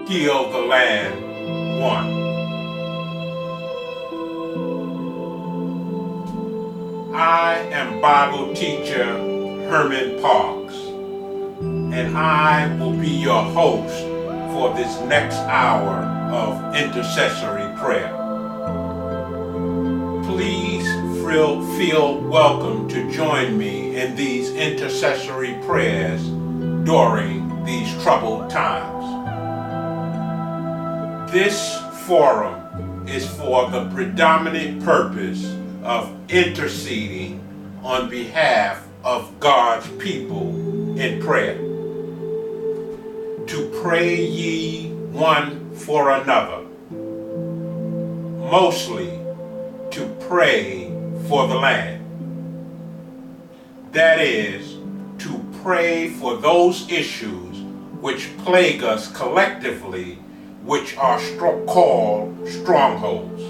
Heal the Land 1. I am Bible teacher Herman Parks, and I will be your host for this next hour of intercessory prayer. Please feel welcome to join me in these intercessory prayers during these troubled times. This forum is for the predominant purpose of interceding on behalf of God's people in prayer. To pray ye one for another, mostly to pray for the land. That is, to pray for those issues which plague us collectively, which are called strongholds.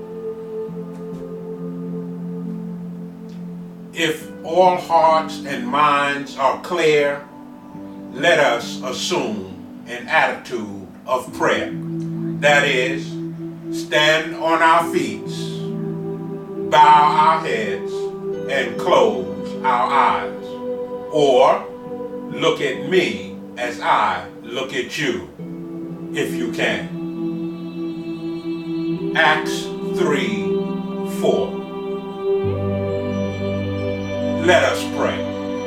If all hearts and minds are clear, let us assume an attitude of prayer. That is, stand on our feet, bow our heads, and close our eyes. Or look at me as I look at you, if you can. Acts 3:4. Let us pray.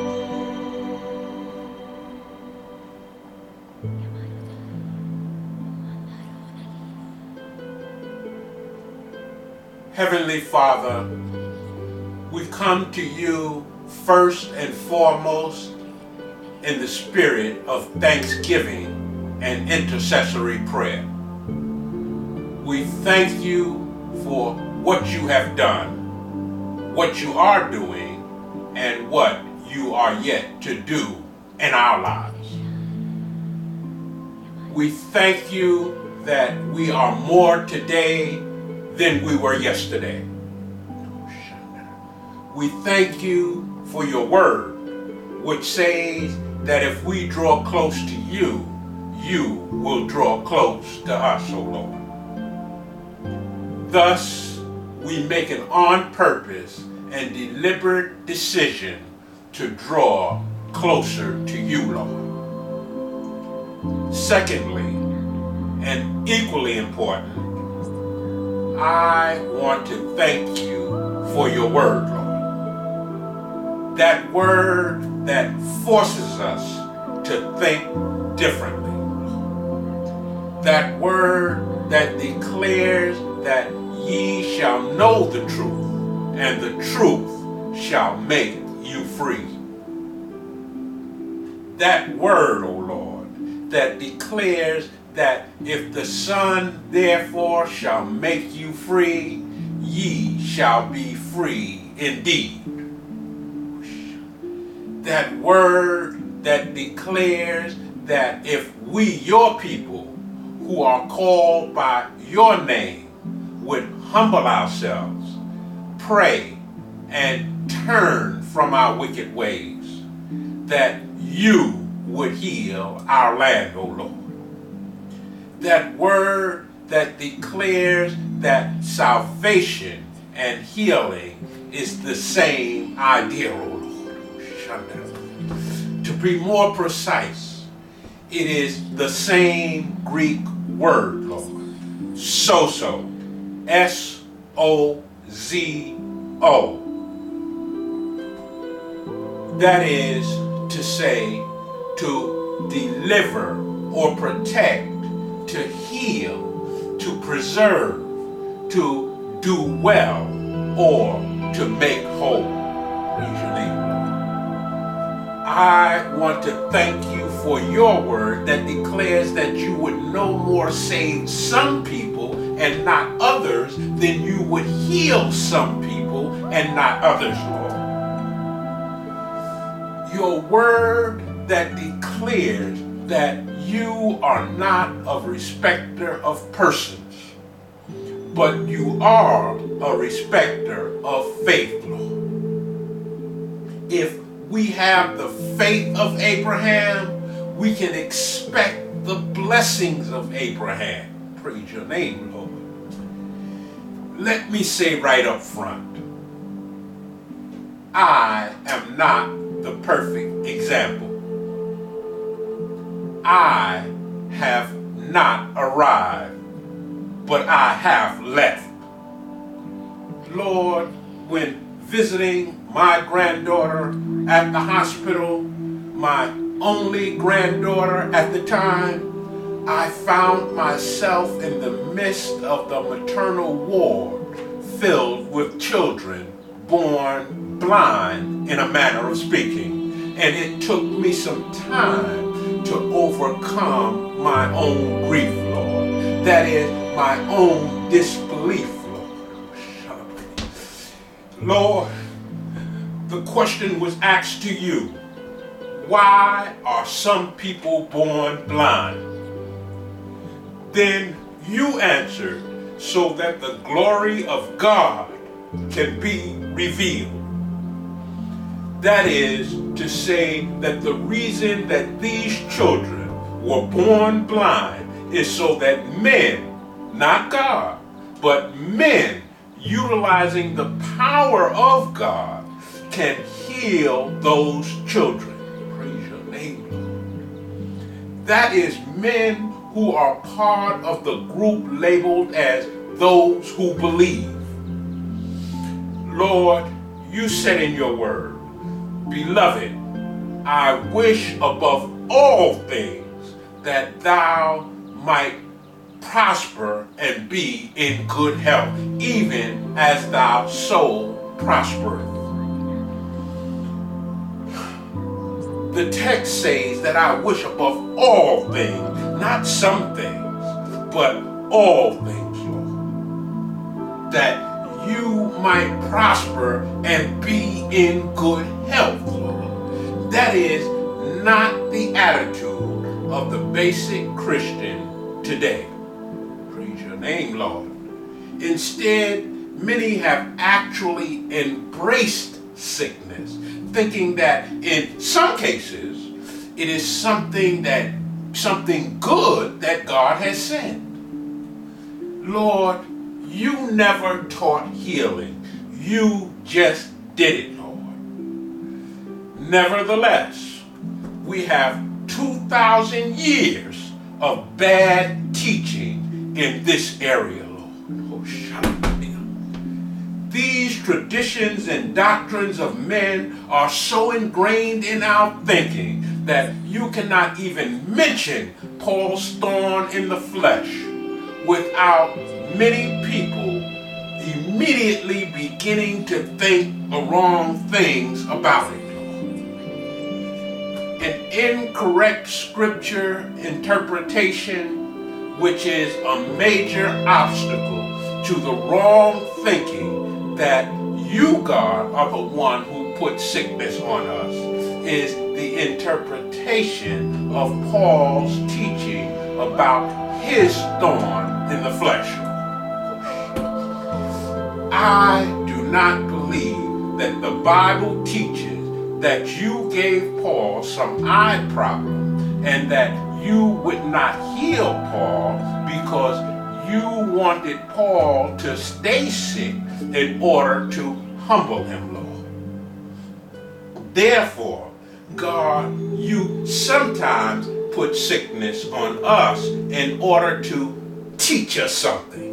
Heavenly Father, we come to you first and foremost in the spirit of thanksgiving and intercessory prayer. We thank you for what you have done, what you are doing, and what you are yet to do in our lives. We thank you that we are more today than we were yesterday. We thank you for your word, which says that if we draw close to you, you will draw close to us, O Lord. Thus, we make an on purpose and deliberate decision to draw closer to you, Lord. Secondly, and equally important, I want to thank you for your word, Lord. That word that forces us to think differently. That word that declares that ye shall know the truth, and the truth shall make you free. That word, O Lord, that declares that if the Son therefore shall make you free, ye shall be free indeed. That word that declares that if we, your people, who are called by your name, would humble ourselves, pray, and turn from our wicked ways, that you would heal our land, O Lord. That word that declares that salvation and healing is the same idea, O Lord. To be more precise, it is the same Greek word, Lord. Sozo. S-O-Z-O. That is to say, to deliver or protect, to heal, to preserve, to do well, or to make whole. Usually, I want to thank you for your word that declares that you would no more save some people and not others than you would heal some people and not others, Lord. Your word that declares that you are not a respecter of persons, but you are a respecter of faith, Lord. If we have the faith of Abraham, we can expect the blessing blessings of Abraham. Praise your name, Lord. Let me say right up front, I am not the perfect example. I have not arrived, but I have left. Lord, when visiting my granddaughter at the hospital, my only granddaughter at the time, I found myself in the midst of the maternal ward filled with children born blind, in a manner of speaking. And it took me some time to overcome my own grief, Lord. That is, my own disbelief, Lord. Shut up. Lord, the question was asked to you, why are some people born blind? Then you answered, so that the glory of God can be revealed. That is to say that the reason that these children were born blind is so that men, not God, but men utilizing the power of God can heal those children. Praise your name, Lord. That is men who are part of the group labeled as those who believe. Lord, you said in your word, beloved, I wish above all things that thou might prosper and be in good health, even as thy soul prospereth. The text says that I wish above all things, not some things, but all things, Lord, that you might prosper and be in good health, Lord. That is not the attitude of the basic Christian today. Praise your name, Lord. Instead, many have actually embraced sickness, thinking that in some cases it is something good that God has sent. Lord, you never taught healing. You just did it, Lord. Nevertheless, we have 2,000 years of bad teaching in this area, Lord. Oh, shut up. These traditions and doctrines of men are so ingrained in our thinking that you cannot even mention Paul's thorn in the flesh without many people immediately beginning to think the wrong things about it. An incorrect scripture interpretation, which is a major obstacle to the wrong thinking that you, God, are the one who put sickness on us, is the interpretation of Paul's teaching about his thorn in the flesh. I do not believe that the Bible teaches that you gave Paul some eye problem and that you would not heal Paul because you wanted Paul to stay sick in order to humble him, Lord. Therefore, God, you sometimes put sickness on us in order to teach us something.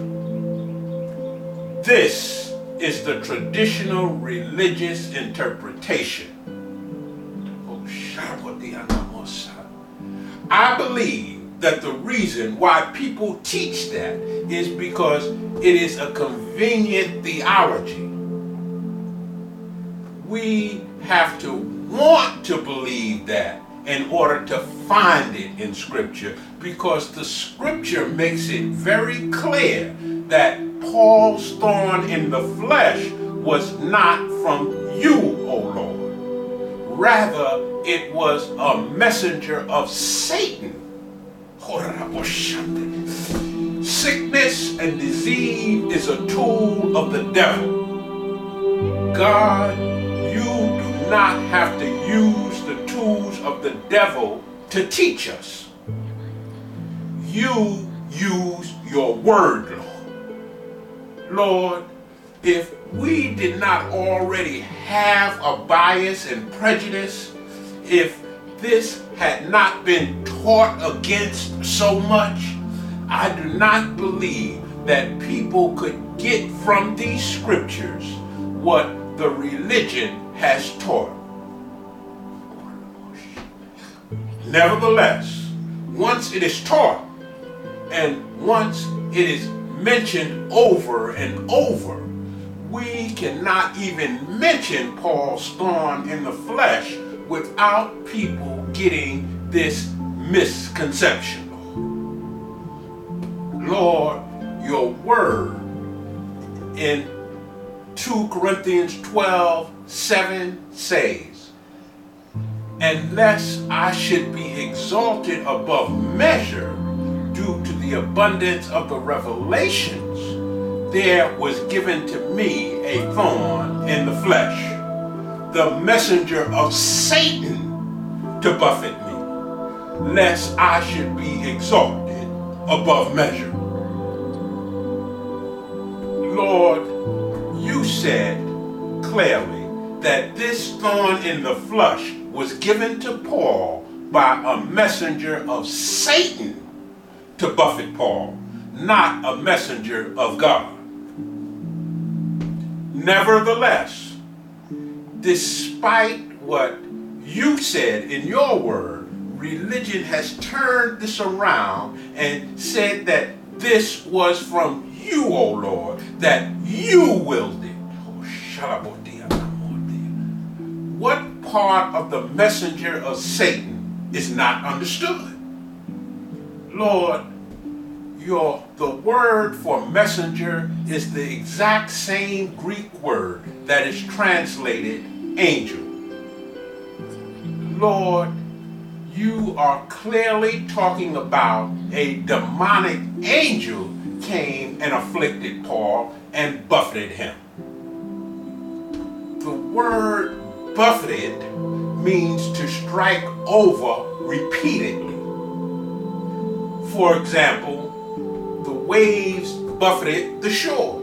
This is the traditional religious interpretation. I believe that the reason why people teach that is because it is a convenient theology. We have to want to believe that in order to find it in Scripture, because the Scripture makes it very clear that Paul's thorn in the flesh was not from you, O Lord. Rather, it was a messenger of Satan. Sickness and disease is a tool of the devil. God, you do not have to use the tools of the devil to teach us. you use your word, Lord. Lord, if we did not already have a bias and prejudice, if this had not been taught against so much, I do not believe that people could get from these scriptures what the religion has taught. Nevertheless, once it is taught and once it is mentioned over and over, we cannot even mention Paul's thorn in the flesh without people getting this misconception. Lord, your word in 2 Corinthians 12:7 says, unless I should be exalted above measure due to the abundance of the revelations, there was given to me a thorn in the flesh, the messenger of Satan to buffet me, lest I should be exalted above measure. Lord, you said clearly that this thorn in the flesh was given to Paul by a messenger of Satan to buffet Paul, not a messenger of God. Nevertheless, despite what you said in your word, religion has turned this around and said that this was from you, O Lord, that you willed it. What part of the messenger of Satan is not understood? Lord, the word for messenger is the exact same Greek word that is translated angel. Lord, you are clearly talking about a demonic angel came and afflicted Paul and buffeted him. The word buffeted means to strike over repeatedly. For example, the waves buffeted the shore.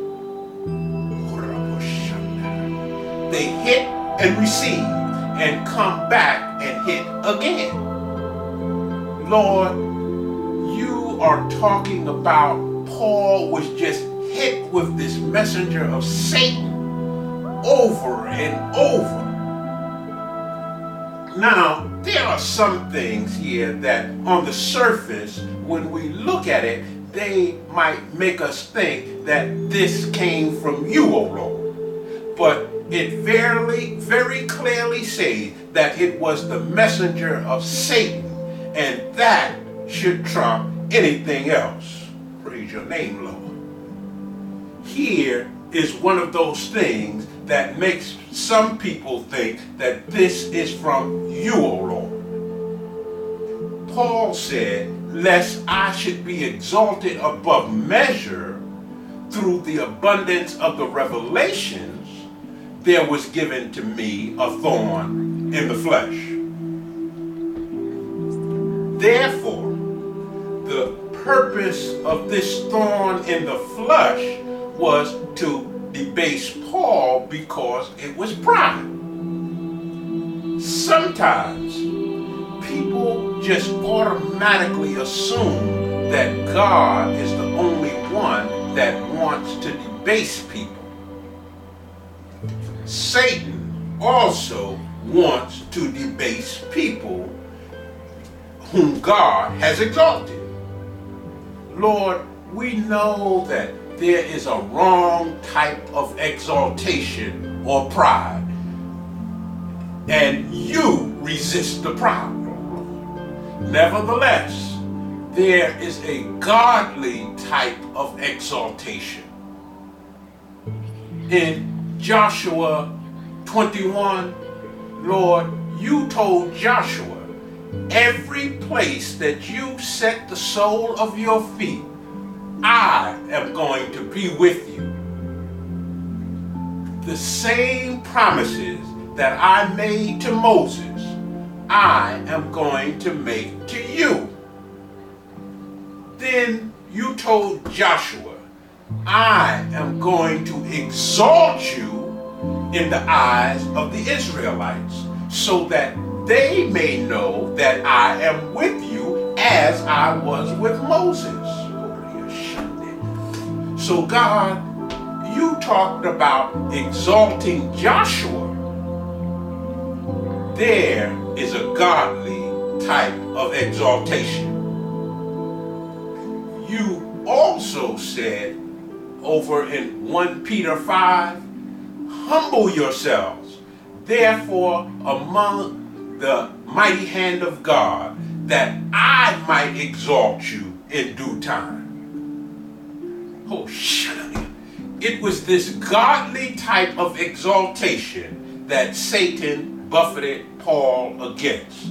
They hit and recede and come back and hit again. Lord, you are talking about Paul was just hit with this messenger of Satan over and over. Now, there are some things here that on the surface, when we look at it, they might make us think that this came from you, O Lord. But it very clearly says that it was the messenger of Satan, and that should trump anything else. Praise your name, Lord. Here is one of those things that makes some people think that this is from you, O Lord. Paul said, lest I should be exalted above measure through the abundance of the revelations, there was given to me a thorn in the flesh. Therefore, the purpose of this thorn in the flesh was to debase Paul because it was pride. Sometimes people just automatically assume that God is the only one that wants to debase people. Satan also wants to debase people whom God has exalted. Lord, we know that there is a wrong type of exaltation or pride, and you resist the proud. Nevertheless, there is a godly type of exaltation. In Joshua 21, Lord, you told Joshua, every place that you set the sole of your feet, I am going to be with you. The same promises that I made to Moses, I am going to make to you. Then you told Joshua, I am going to exalt you in the eyes of the Israelites, so that they may know that I am with you as I was with Moses. So God, you talked about exalting Joshua. There is a godly type of exaltation. You also said over in 1 Peter 5, humble yourselves, therefore, among the mighty hand of God, that I might exalt you in due time. Oh, shut up. It was this godly type of exaltation that Satan buffeted Paul against.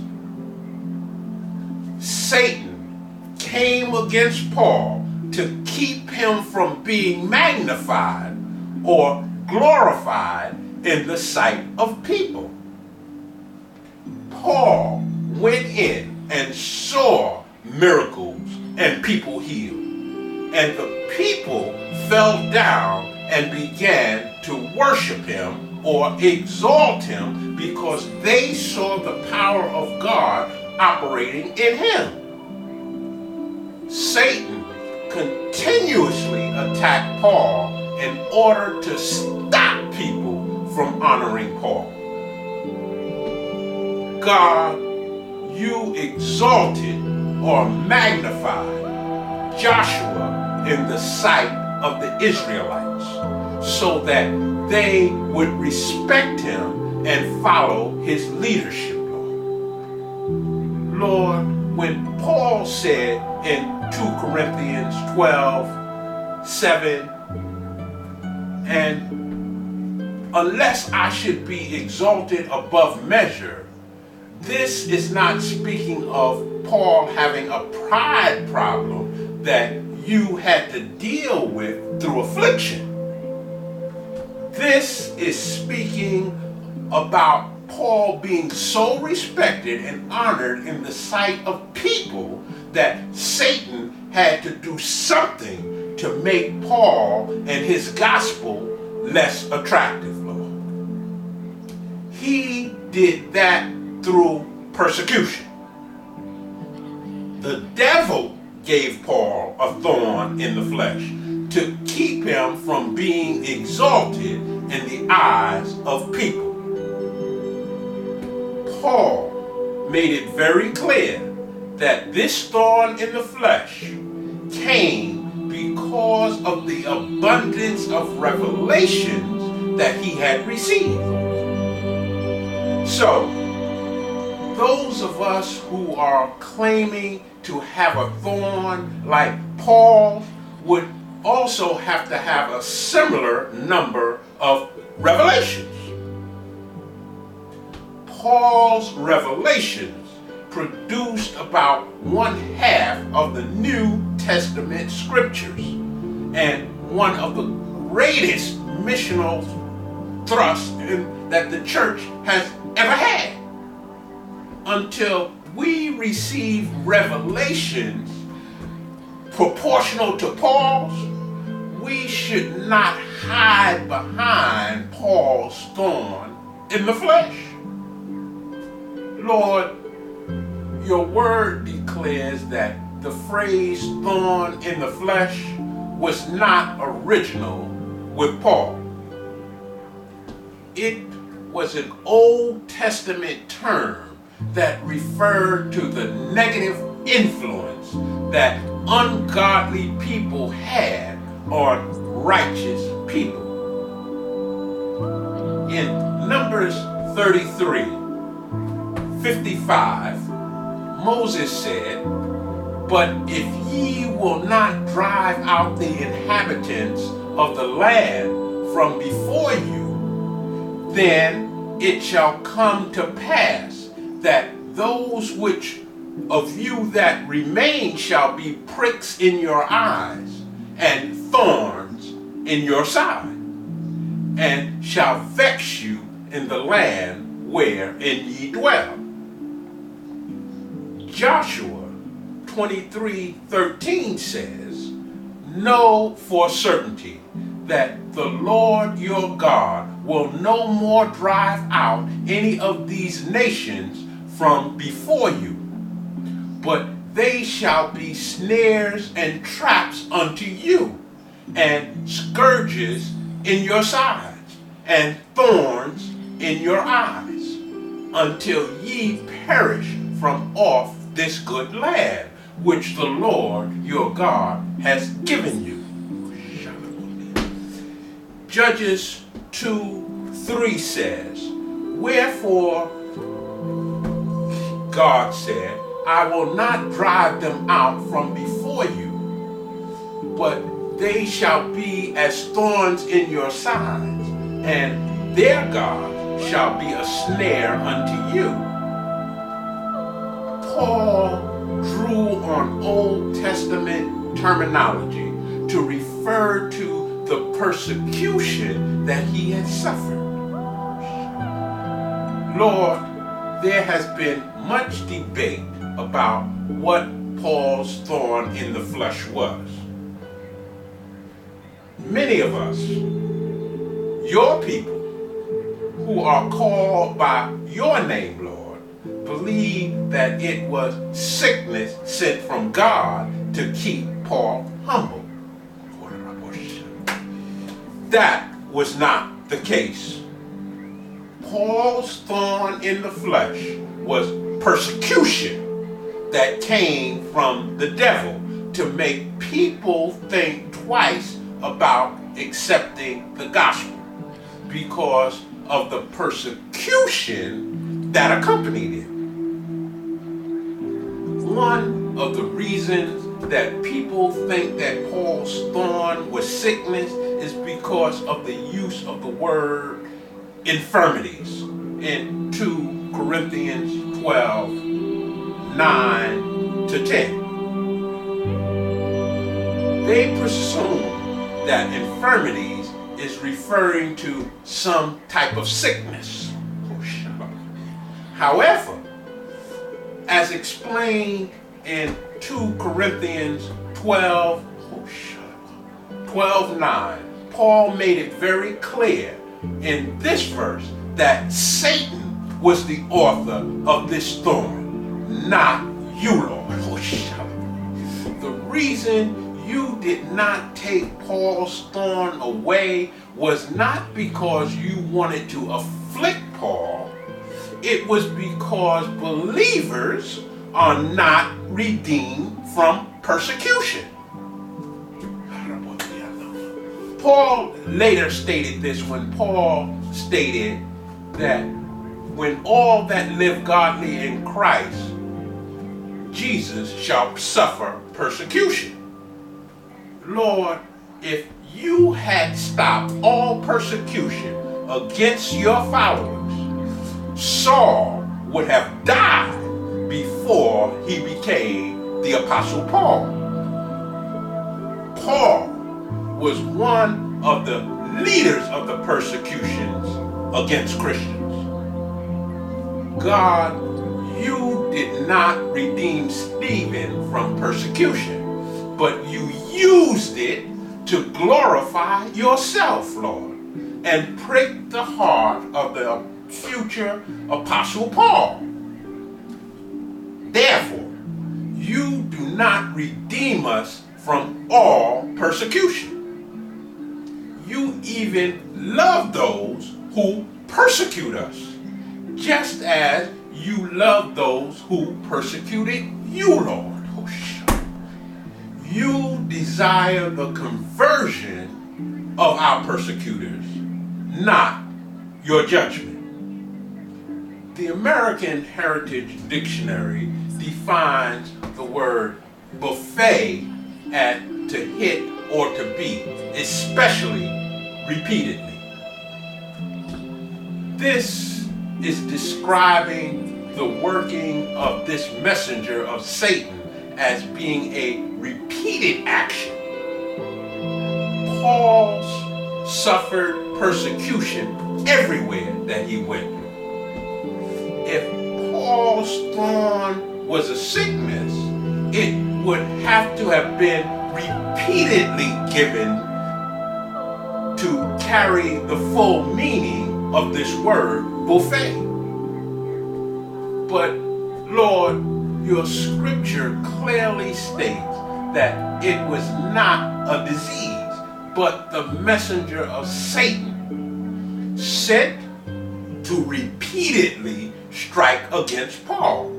Satan came against Paul to keep him from being magnified or glorified in the sight of people. Paul went in and saw miracles and people healed. And the people fell down and began to worship him or exalt him because they saw the power of God operating in him. Satan continuously attacked Paul in order to stop people from honoring Paul. God, you exalted or magnified Joshua in the sight of the Israelites so that they would respect him and follow his leadership. Lord, when Paul said in 2 Corinthians 12:7, and unless I should be exalted above measure, this is not speaking of Paul having a pride problem that you had to deal with through affliction. This is speaking about Paul being so respected and honored in the sight of people that Satan had to do something to make Paul and his gospel less attractive, Lord. He did that through persecution. The devil gave Paul a thorn in the flesh to keep him from being exalted in the eyes of people. Paul made it very clear that this thorn in the flesh came because of the abundance of revelations that he had received. So, those of us who are claiming to have a thorn like Paul would also have to have a similar number of revelations. Paul's revelations produced about 1/2 of the New Testament scriptures and one of the greatest missional thrusts that the church has ever had. Until we receive revelations proportional to Paul's, we should not hide behind Paul's thorn in the flesh. Lord, your word declares that the phrase thorn in the flesh was not original with Paul. It was an Old Testament term that referred to the negative influence that ungodly people had on righteous people. In Numbers 33:55, Moses said, "But if ye will not drive out the inhabitants of the land from before you, then it shall come to pass that those which of you that remain shall be pricks in your eyes and thorns in your side, and shall vex you in the land wherein ye dwell." Joshua 23:13 says, "Know for certainty that the Lord your God will no more drive out any of these nations from before you, but they shall be snares and traps unto you, and scourges in your sides, and thorns in your eyes, until ye perish from off this good land, which the Lord your God has given you." Judges 2:3 says, "Wherefore God said, I will not drive them out from before you, but they shall be as thorns in your sides, and their God shall be a snare unto you." Paul drew on Old Testament terminology to refer to the persecution that he had suffered. Lord, there has been much debate about what Paul's thorn in the flesh was. Many of us, your people, who are called by your name, Lord, believe that it was sickness sent from God to keep Paul humble. That was not the case. Paul's thorn in the flesh was persecution that came from the devil to make people think twice about accepting the gospel because of the persecution that accompanied it. One of the reasons that people think that Paul's thorn was sickness is because of the use of the word infirmities in 2 Corinthians 12:9-10. They presume that infirmities is referring to some type of sickness. However, as explained in 2 Corinthians 12:9, Paul made it very clear in this verse that Satan was the author of this thorn, not you, Lord. The reason you did not take Paul's thorn away was not because you wanted to afflict Paul. It was because believers are not redeemed from persecution. Paul later stated this when Paul stated that when all that live godly in Christ, Jesus shall suffer persecution. Lord, if you had stopped all persecution against your followers, Saul would have died before he became the Apostle Paul. Paul was one of the leaders of the persecutions against Christians. God, you did not redeem Stephen from persecution, but you used it to glorify yourself, Lord, and prick the heart of the future Apostle Paul. Therefore, you do not redeem us from all persecution. You even love those who persecute us, just as you love those who persecuted you, Lord. You desire the conversion of our persecutors, not your judgment. The American Heritage Dictionary defines the word buffet as to hit or to beat, especially repeatedly. This is describing the working of this messenger of Satan as being a repeated action. Paul suffered persecution everywhere that he went. If Paul's thorn was a sickness, it would have to have been repeatedly given to carry the full meaning of this word buffet. But Lord, your scripture clearly states that it was not a disease, but the messenger of Satan sent to repeatedly strike against Paul.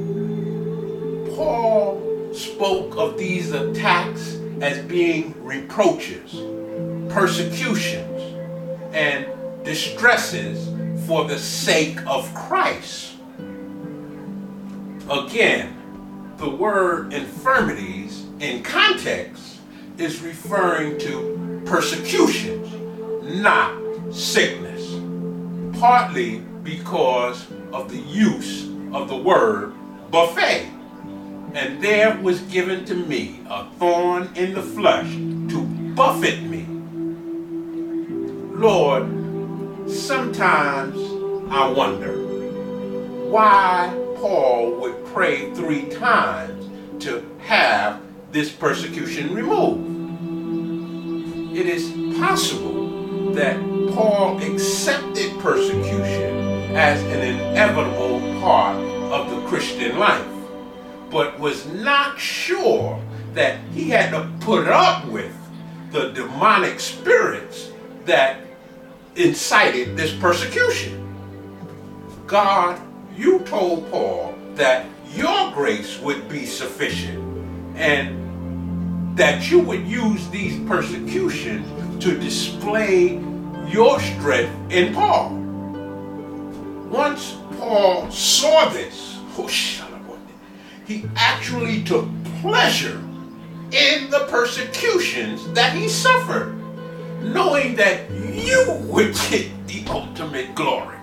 Paul spoke of these attacks as being reproaches, persecutions, and distresses for the sake of Christ. Again, the word infirmities in context is referring to persecutions, not sickness, partly because of the use of the word buffet. And there was given to me a thorn in the flesh to buffet me. Lord, sometimes I wonder why Paul would pray 3 times to have this persecution removed. It is possible that Paul accepted persecution as an inevitable part of the Christian life, but was not sure that he had to put up with the demonic spirits that incited this persecution. God, you told Paul that your grace would be sufficient and that you would use these persecutions to display your strength in Paul. Once Paul saw this, he actually took pleasure in the persecutions that he suffered, knowing that you would get the ultimate glory.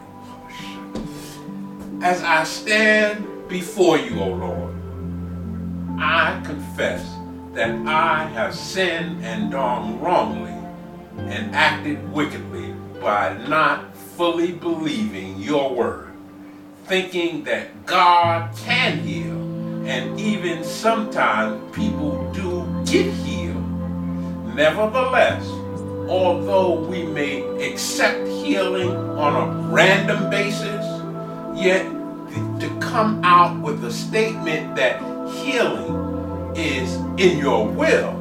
As I stand before you, O Lord, I confess that I have sinned and done wrongly and acted wickedly by not fully believing your word, thinking that God can heal, and even sometimes people do get healed. Nevertheless, although we may accept healing on a random basis, yet to come out with a statement that healing is in your will,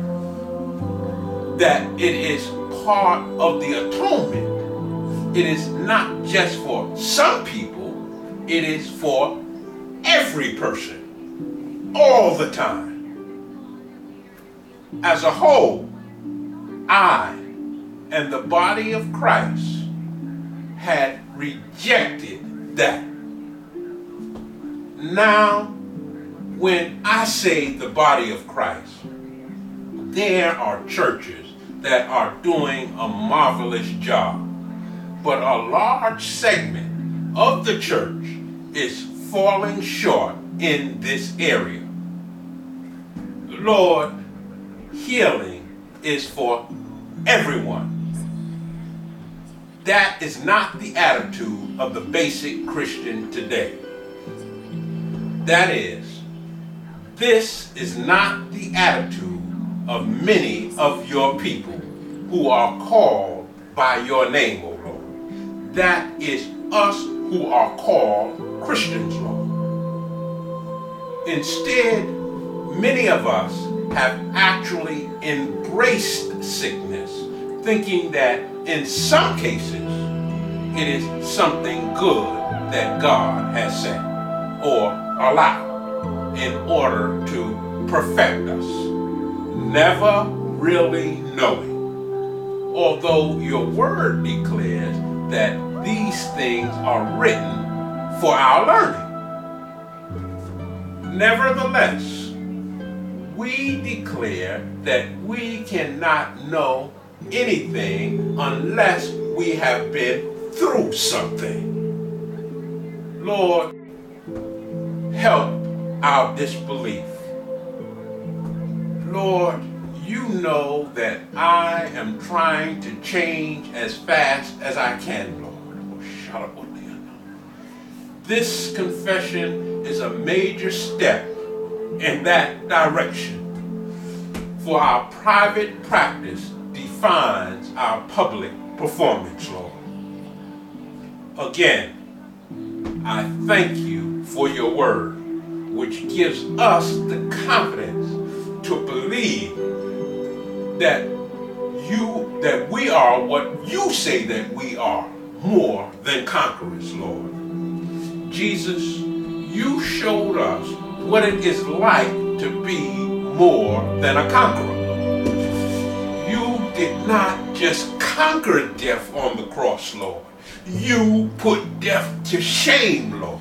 that it is part of the atonement. It is not just for some people, it is for every person, all the time. As a whole, I and the body of Christ had rejected that. Now, when I say the body of Christ, there are churches that are doing a marvelous job, but a large segment of the church is falling short in this area. Lord, healing is for everyone. That is not the attitude of the basic Christian today. That is, this is not the attitude of many of your people who are called by your name, O Lord. That is us who are called Christians, Lord. Instead, many of us have actually embraced sickness, thinking that in some cases it is something good that God has sent or allowed in order to perfect us, never really knowing, although your word declares that these things are written for our learning. Nevertheless, we declare that we cannot know anything unless we have been through something. Lord, help our disbelief. Lord, you know that I am trying to change as fast as I can, Lord. This confession is a major step in that direction. For our private practice defines our public performance, Lord. Again, I thank you for your word, which gives us the confidence to believe that we are what you say that we are, more than conquerors, Lord. Jesus, you showed us what it is like to be more than a conqueror. You did not just conquer death on the cross, Lord. You put death to shame, Lord.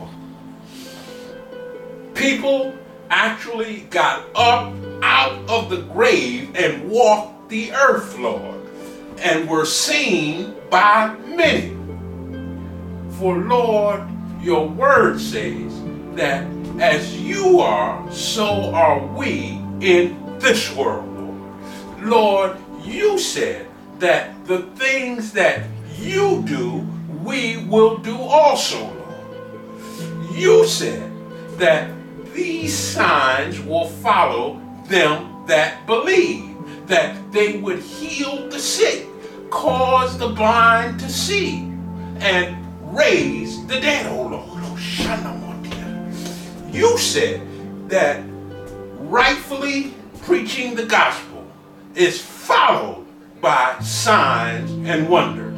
People actually got up out of the grave and walked the earth, Lord, and were seen by many. For, Lord, your word says that as you are, so are we in this world, Lord. Lord, you said that the things that you do, we will do also, Lord. You said that these signs will follow them that believe, that they would heal the sick, cause the blind to see, and raise the dead, oh Lord. You said that rightfully preaching the gospel is followed by signs and wonders.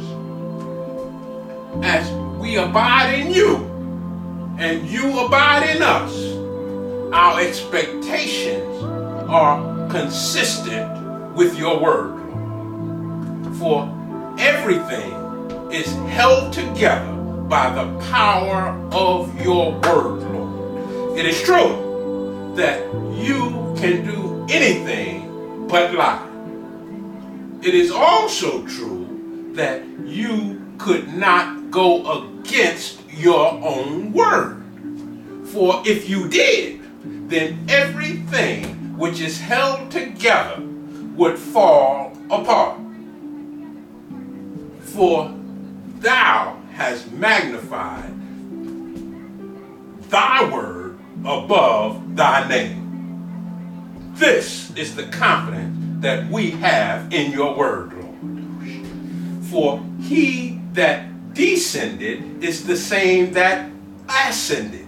As we abide in you and you abide in us, our expectations are consistent with your word, Lord. For everything is held together by the power of your word, Lord. It is true that you can do anything but lie. It is also true that you could not go against your own word. For if you did, then everything which is held together would fall apart. For thou hast magnified thy word above thy name. This is the confidence that we have in your word, Lord. For he that descended is the same that ascended.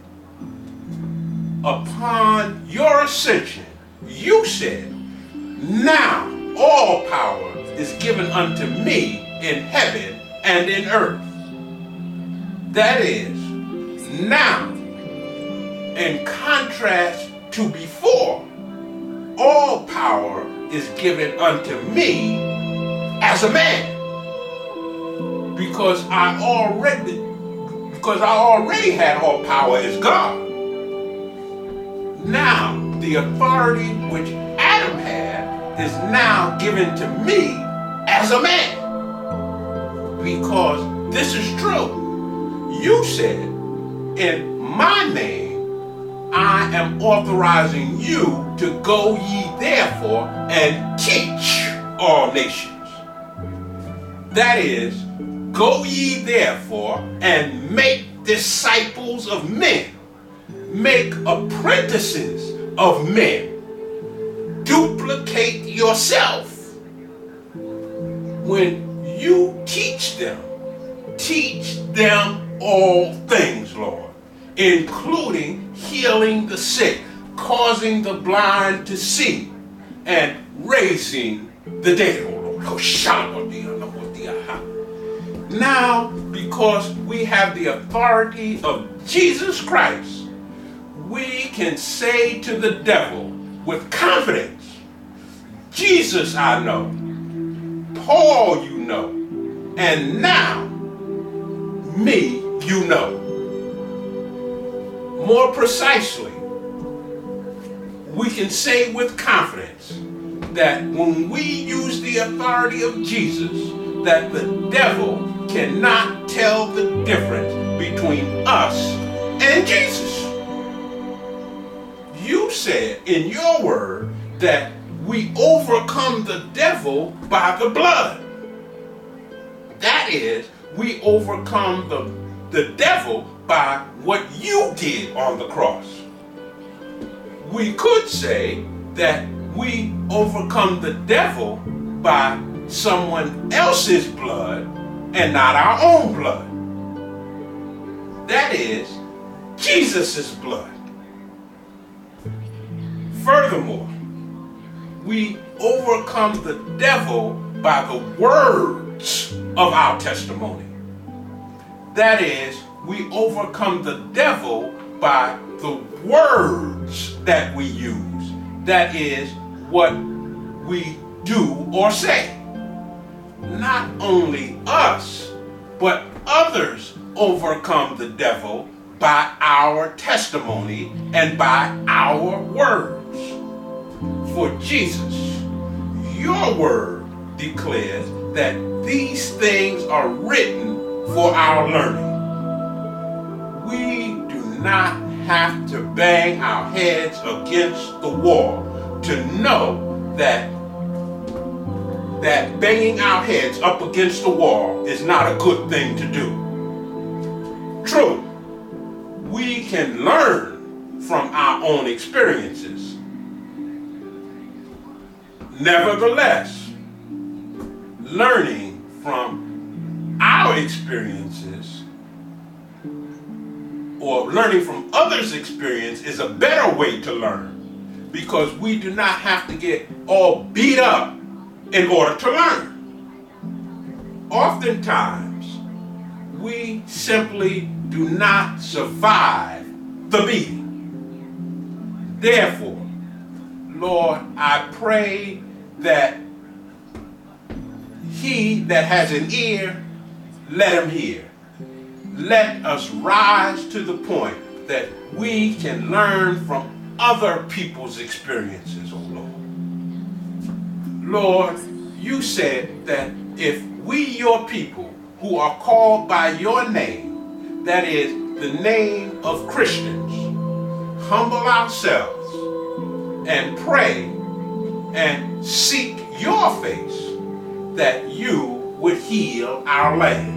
Upon your ascension, you said, now all power is given unto me in heaven and in earth. That is, now, in contrast to before, all power is given unto me as a man. Because I already had all power as God. Now, the authority which Adam had is now given to me as a man. Because this is true. You said, in my name, I am authorizing you to go ye therefore and teach all nations. That is, go ye therefore and make disciples of men. Make apprentices of men. Duplicate yourself. When you teach them all things, Lord, including healing the sick, causing the blind to see, and raising the dead, oh Lord. Now, because we have the authority of Jesus Christ, we can say to the devil with confidence, Jesus I know, Paul you know, and now me you know. More precisely, we can say with confidence that when we use the authority of Jesus, that the devil cannot tell the difference between us and Jesus. You said in your word that we overcome the devil by the blood. That is, we overcome the devil by what you did on the cross. We could say that we overcome the devil by someone else's blood and not our own blood. That is Jesus' blood. Furthermore, we overcome the devil by the words of our testimony. That is, we overcome the devil by the words that we use. That is what we do or say. Not only us, but others overcome the devil by our testimony and by our words. For Jesus, your word declares that these things are written for our learning. We do not have to bang our heads against the wall to know that banging our heads up against the wall is not a good thing to do. True, we can learn from our own experiences. Nevertheless, learning from our experiences or learning from others' experience is a better way to learn, because we do not have to get all beat up in order to learn. Oftentimes, we simply do not survive the beating. Therefore, Lord, I pray that he that has an ear, let him hear. Let us rise to the point that we can learn from other people's experiences, oh Lord. Lord, you said that if we, your people, who are called by your name, that is the name of Christians, humble ourselves and pray and seek your face, that you would heal our land.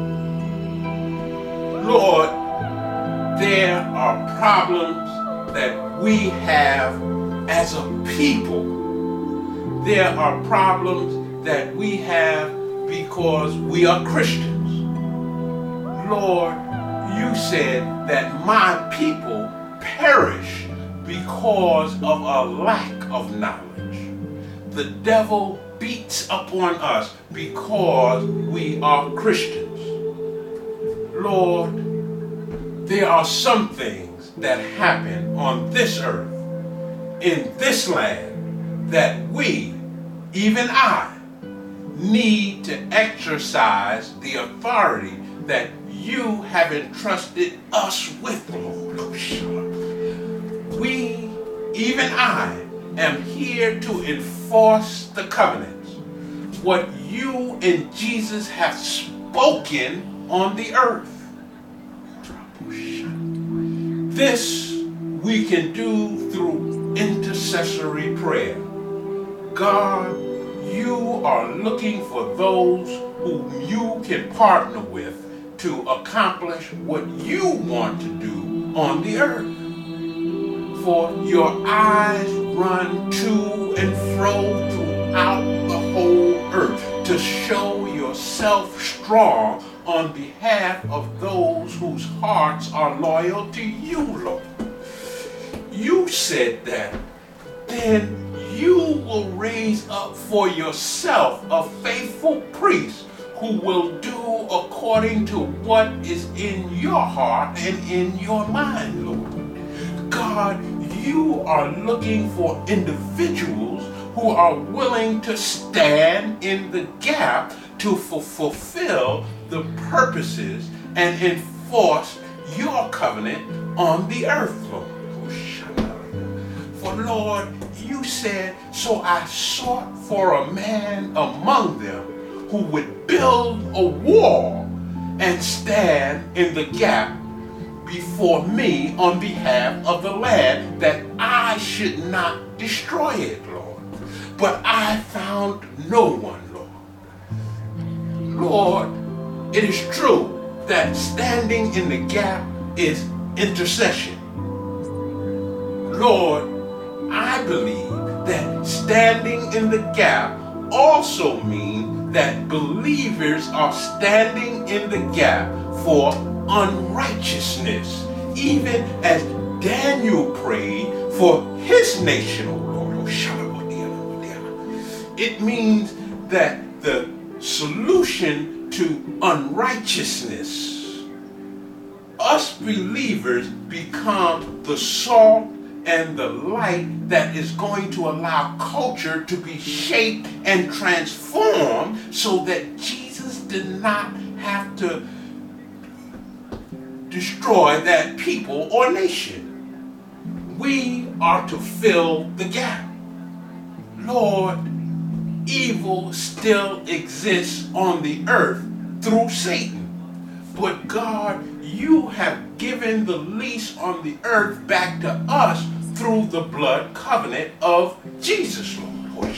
Lord, there are problems that we have as a people. There are problems that we have because we are Christians. Lord, you said that my people perish because of a lack of knowledge. The devil beats upon us because we are Christians. Lord, there are some things that happen on this earth, in this land, that we, even I, need to exercise the authority that you have entrusted us with, Lord. We, even I, am here to enforce the covenants, what you and Jesus have spoken on the earth. This we can do through intercessory prayer. God, you are looking for those whom you can partner with to accomplish what you want to do on the earth. For your eyes run to and fro throughout the whole earth to show yourself strong on behalf of those whose hearts are loyal to you, Lord. You said that then you will raise up for yourself a faithful priest who will do according to what is in your heart and in your mind, Lord. God, you are looking for individuals who are willing to stand in the gap to fulfill the purposes and enforce your covenant on the earth, Lord. For Lord, you said, so I sought for a man among them who would build a wall and stand in the gap before me on behalf of the land, that I should not destroy it, Lord. But I found no one, Lord. Lord, it is true that standing in the gap is intercession. Lord, I believe that standing in the gap also means that believers are standing in the gap for unrighteousness, even as Daniel prayed for his nation, O Lord. It means that the solution to unrighteousness, us believers become the salt and the light that is going to allow culture to be shaped and transformed so that Jesus did not have to destroy that people or nation. We are to fill the gap. Lord, evil still exists on the earth through Satan. But God, you have given the lease on the earth back to us through the blood covenant of Jesus, Lord.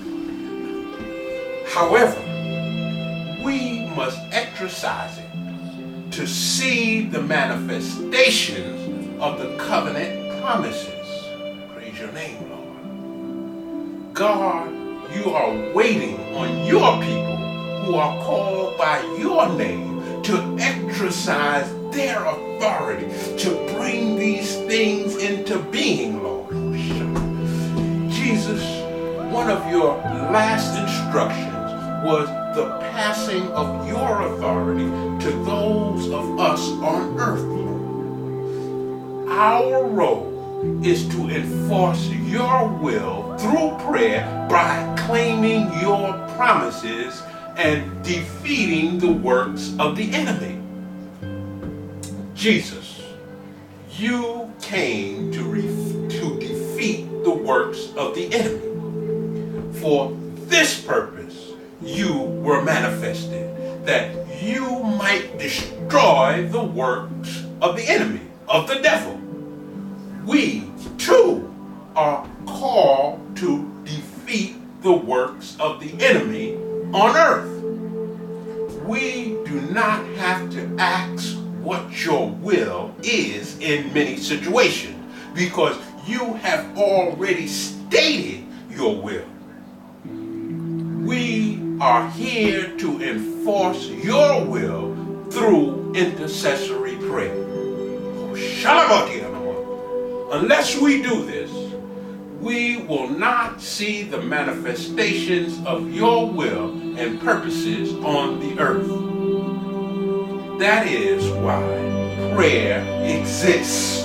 However, we must exercise it to see the manifestations of the covenant promises. Praise your name, Lord. God, you are waiting on your people who are called by your name to exercise their authority to bring these things into being, Lord. Jesus, one of your last instructions was the passing of your authority to those of us on earth, Lord. Our role is to enforce your will through prayer by claiming your promises and defeating the works of the enemy. Jesus, you came to defeat the works of the enemy. For this purpose, you were manifested, that you might destroy the works of the enemy, of the devil. We, too, are called to defeat the works of the enemy on earth. We do not have to ask what your will is in many situations, because you have already stated your will. We are here to enforce your will through intercessory prayer. Unless we do this, we will not see the manifestations of your will and purposes on the earth. That is why prayer exists.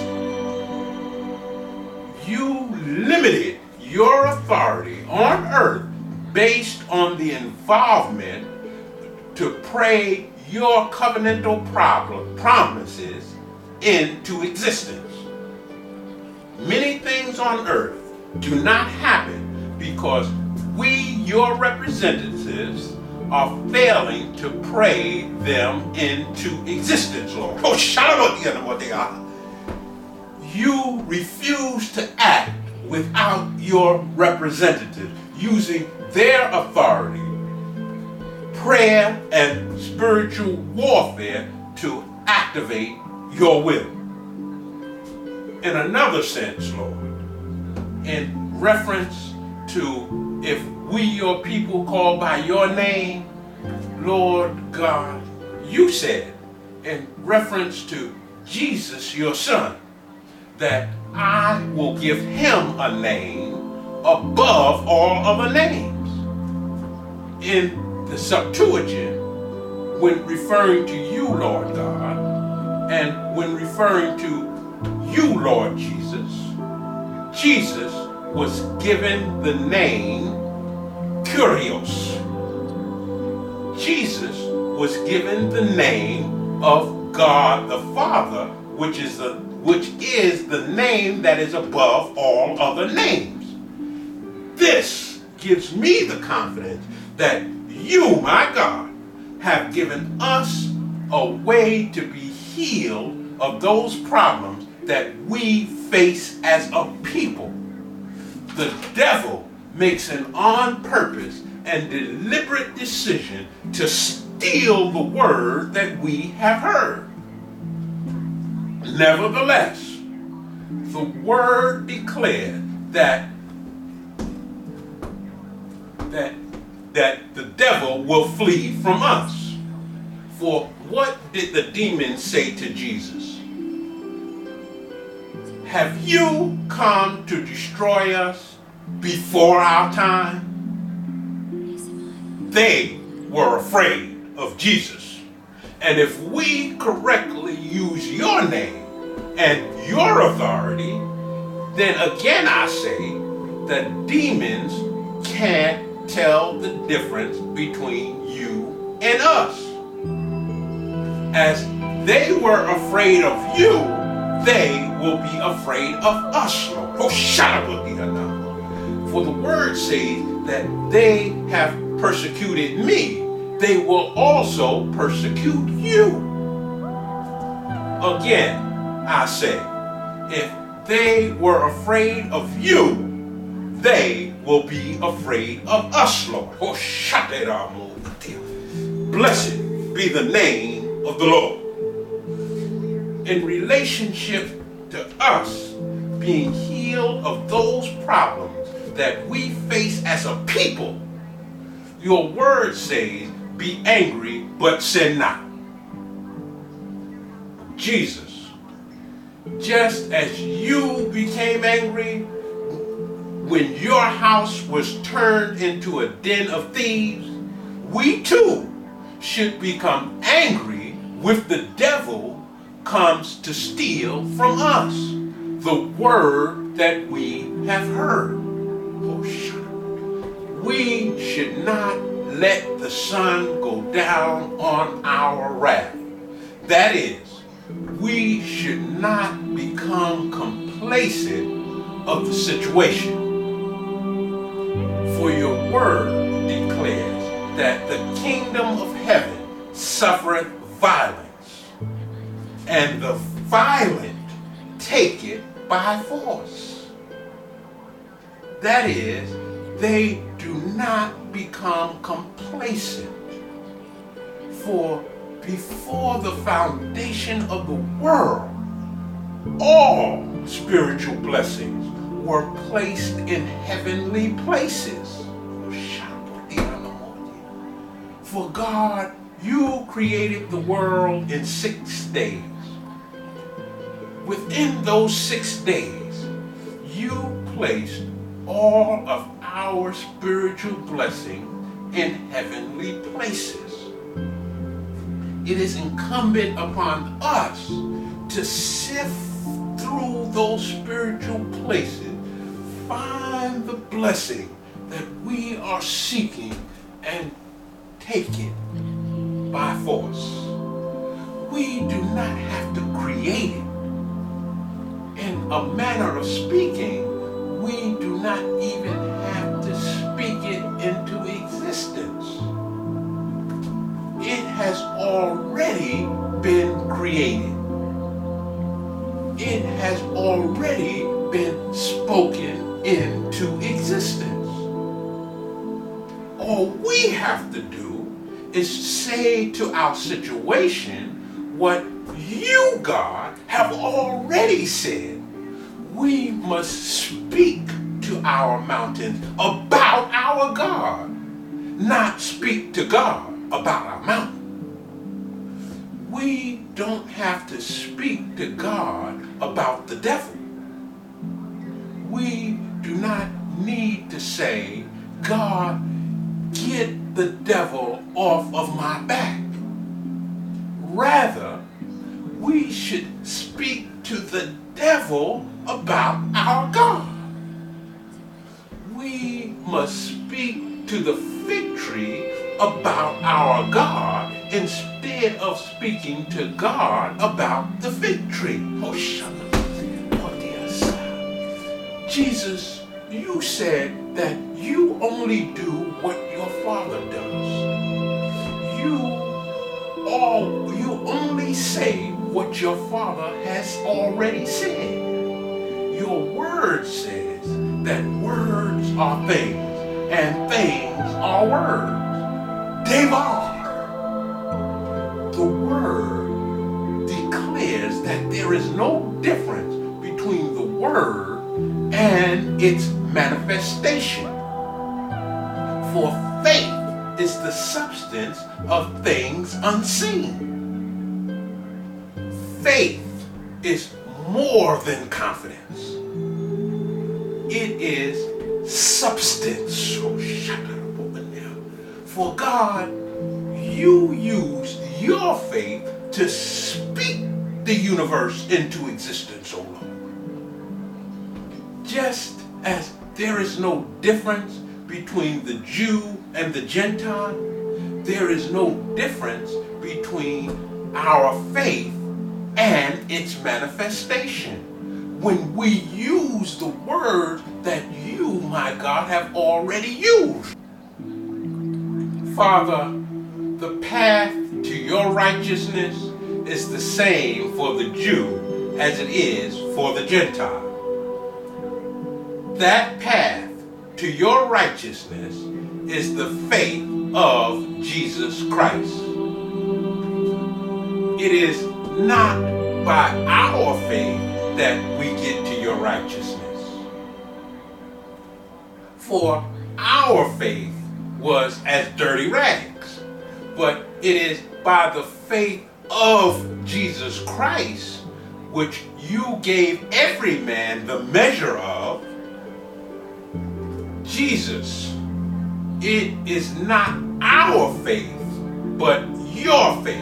You limited your authority on earth based on the involvement to pray your covenantal promises into existence. Many things on earth do not happen because we, your representatives, are failing to pray them into existence, Lord. You refuse to act without your representatives using their authority, prayer, and spiritual warfare to activate your will. In another sense, Lord, in reference to if we, your people, called by your name, Lord God, you said in reference to Jesus, your son, that I will give him a name above all other names. In the Septuagint, when referring to you, Lord God, and when referring to you, Lord Jesus, Jesus was given the name Kyrios. Jesus was given the name of God the Father, which is the name that is above all other names. This gives me the confidence that you, my God, have given us a way to be healed of those problems that we face as a people. The devil makes an on purpose and deliberate decision to steal the word that we have heard. Nevertheless, the word declared that the devil will flee from us. For what did the demons say to Jesus? Have you come to destroy us before our time? They were afraid of Jesus. And if we correctly use your name and your authority, then again I say that demons can't tell the difference between you and us. As they were afraid of you, they will be afraid of us, Lord. Oh, shut up, for the word says that they have persecuted me. They will also persecute you. Again, I say, if they were afraid of you, they will be afraid of us, Lord. Oh, shut it up, Lord. Blessed be the name of the Lord. In relationship to us being healed of those problems that we face as a people, your word says, be angry, but sin not. Jesus, just as you became angry when your house was turned into a den of thieves, we too should become angry with the devil comes to steal from us the word that we have heard. Oh, shut up. We should not let the sun go down on our wrath. That is, we should not become complacent of the situation. For your word declares that the kingdom of heaven suffereth violence, and the violent take it by force. That is, they do not become complacent. For before the foundation of the world, all spiritual blessings were placed in heavenly places. For God, you created the world in 6 days. Within those 6 days, you placed all of our spiritual blessing in heavenly places. It is incumbent upon us to sift through those spiritual places, find the blessing that we are seeking, and take it by force. We do not have to create it. In a manner of speaking, we do not even have to speak it into existence. It has already been created. It has already been spoken into existence. All we have to do is say to our situation what you, God, have already said. We must speak to our mountains about our God, not speak to God about our mountain. We don't have to speak to God about the devil. We do not need to say, God, get the devil off of my back. Rather, we should speak to the devil about our God. We must speak to the fig tree about our God instead of speaking to God about the fig tree. Oh, shut up. Oh, dear son. Jesus, you said that you only do what your Father does. You only say what your Father has already said. Your word says that words are things and things are words. They are. The word declares that there is no difference between the word and its manifestation. For faith is the substance of things unseen. Faith is more than confidence. It is substance. For God, you use your faith to speak the universe into existence, O Lord. Just as there is no difference between the Jew and the Gentile, there is no difference between our faith and its manifestation when we use the words that you, my God, have already used. Father, the path to your righteousness is the same for the Jew as it is for the Gentile. That path to your righteousness is the faith of Jesus Christ. It is not by our faith that we get to your righteousness. For our faith was as dirty rags, but it is by the faith of Jesus Christ, which you gave every man the measure of. Jesus, it is not our faith, but your faith.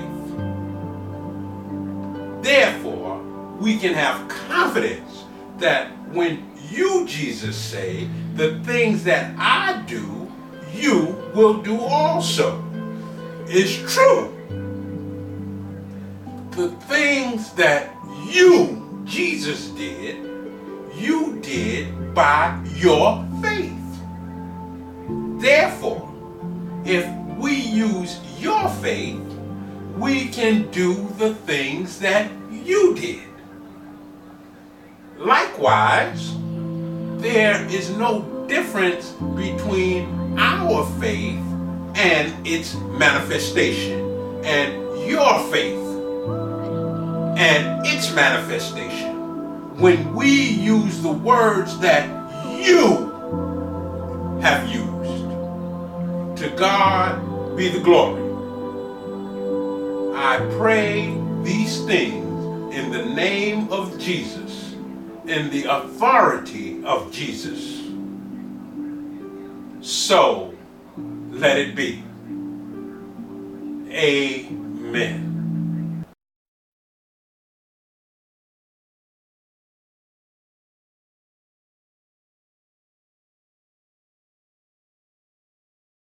Therefore, we can have confidence that when you, Jesus, say, the things that I do, you will do also, is true. The things that you, Jesus, did, you did by your faith. Therefore, if we use your faith, we can do the things that you did. Likewise, there is no difference between our faith and its manifestation, and your faith and its manifestation when we use the words that you have used. To God be the glory. I pray these things in the name of Jesus, in the authority of Jesus. So let it be. Amen.